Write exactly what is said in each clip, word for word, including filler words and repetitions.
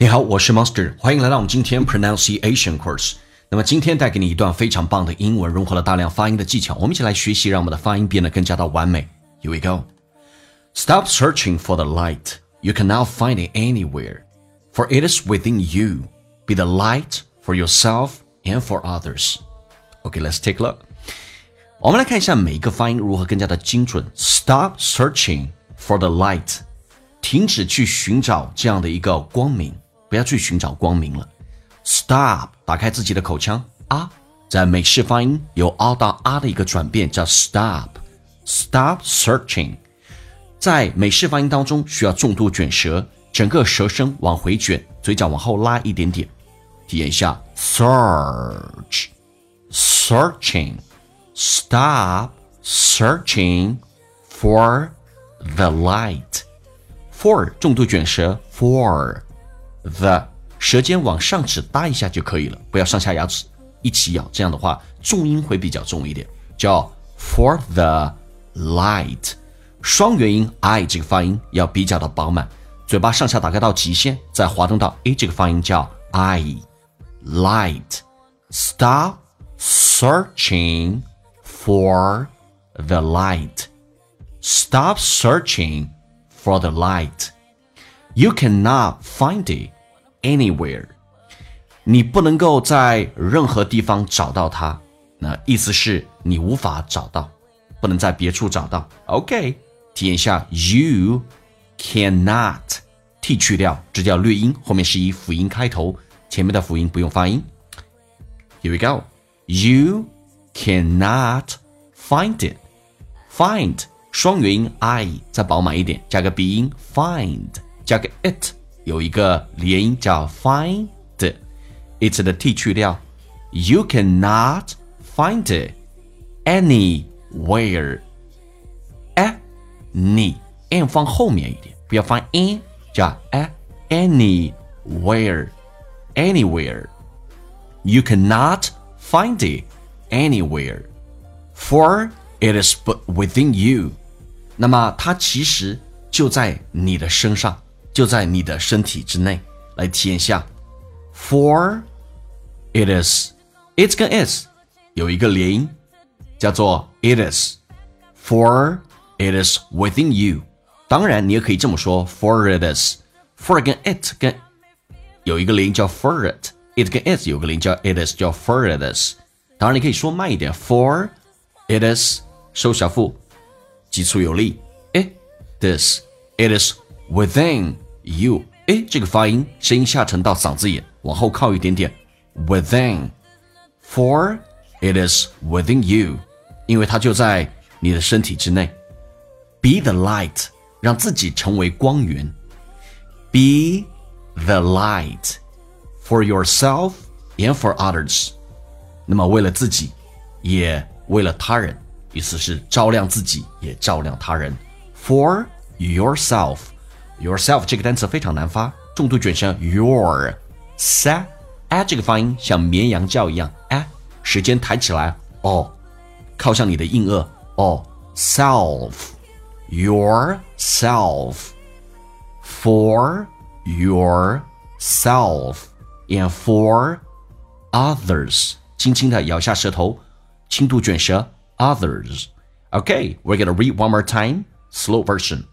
你好，我是 Monster， 欢迎来到我们今天 Pronunciation Course。那么今天带给你一段非常棒的英文，融合了大量发音的技巧，我们一起来学习，让我们的发音变得更加的完美。Here we go. Stop searching for the light. You can now find it anywhere. For it is within you. Be the light for yourself and for others. Okay, let's take a look. 我们来看一下每一个发音如何更加的精准。Stop searching for the light. 停止去寻找这样的一个光明，不要去寻找光明了。Stop， 打开自己的口腔啊，在美式发音由 a 到 a 的一个转变叫 stop。Stop searching， 在美式发音当中需要重度卷舌，整个舌身往回卷，嘴角往后拉一点点。体验一下 search searching stop searching for the light for 重度卷舌 for the 舌尖往上齿搭一下就可以了，不要上下牙齿一起咬，这样的话重音会比较重一点，叫 for the light。 双元音 I 这个发音要比较的饱满，嘴巴上下打开到极限，再滑动到 A 这个发音叫 I light。 Stop searching for the light. Stop searching for the light. You cannot find it anywhere. 你不能够在任何地方找到它，那意思是你无法找到，不能在别处找到。 OK， 体验一下 You cannot T 去掉，直接略音，后面是以辅音开头，前面的辅音不用发音。 Here we go. You cannot find it. Find 双元音 I 再饱满一点，加个鼻音 find， 加个 it 有一个连音叫 find it 的 T 去掉。 You cannot find it anywhere. a 你 n 放后面一点，不要放 n， 叫 a anywhere anywhere. You cannot find it anywhere. For it is but within you. 那么它其实就在你的身上，就在你的身体之内。来体验一下 For it is It 跟 is 有一个连音叫做 it is. For it is within you. 当然你也可以这么说 For it is. For 跟 it 跟有一个连音叫 for it. It 跟 is 有个连音叫 it is 叫 for it is. 当然你可以说慢一点 For it is 收小腹，急促有力。 It is It is within you. 诶，这个发音声音下沉到嗓子眼，往后靠一点点。 Within For it is within you. 因为它就在你的身体之内。 Be the light 让自己成为光源。 Be the light for yourself and for others. 那么为了自己也为了他人，意思是照亮自己也照亮他人。 For yourself. Yourself 这个单词非常难发，重度卷舌 your sa a 这个发音像绵羊叫一样 a 舌尖抬起来哦，靠向你的硬腭哦。 self yourself. For yourself and for others. 轻轻的咬下舌头，轻度卷舌 others. Okay, we're gonna read one more time. Slow version.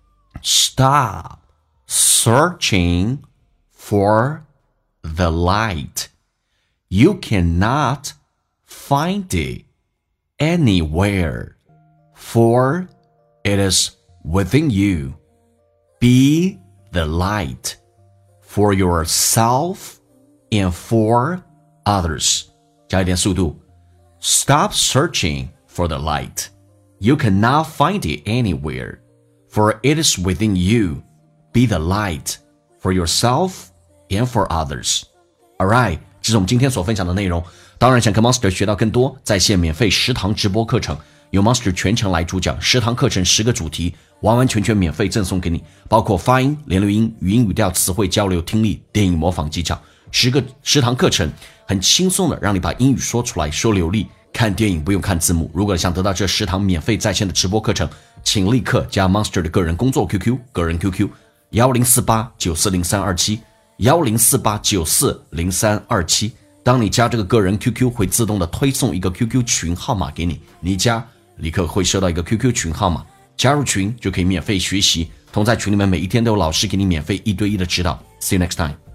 Stop searching for the light. You cannot find it anywhere. For it is within you. Be the light for yourself and for others. 加一点速度。 Stop searching for the light. You cannot find it anywhere. For it is within you. Be the light for yourself and for others. Alright, 这是我们今天所分享的内容。当然想跟 Monster 学到更多，在线免费十堂直播课程，由 Monster 全程来主讲，十堂课程十个主题，完完全全免费赠送给你，包括发音、连留音、语音语调、词汇交流、听力、电影模仿技巧。十个十堂课程很轻松的让你把英语说出来，说流利。看电影不用看字幕。如果想得到这十堂免费在线的直播课程，请立刻加 Monster 的个人工作 Q Q， 个人 Q Q 一零四八九四零三二七一零四八九四零三二七。当你加这个个人 Q Q 会自动的推送一个 Q Q 群号码给你，你加立刻会收到一个 Q Q 群号码，加入群就可以免费学习，同在群里面每一天都有老师给你免费一对一的指导。See you next time.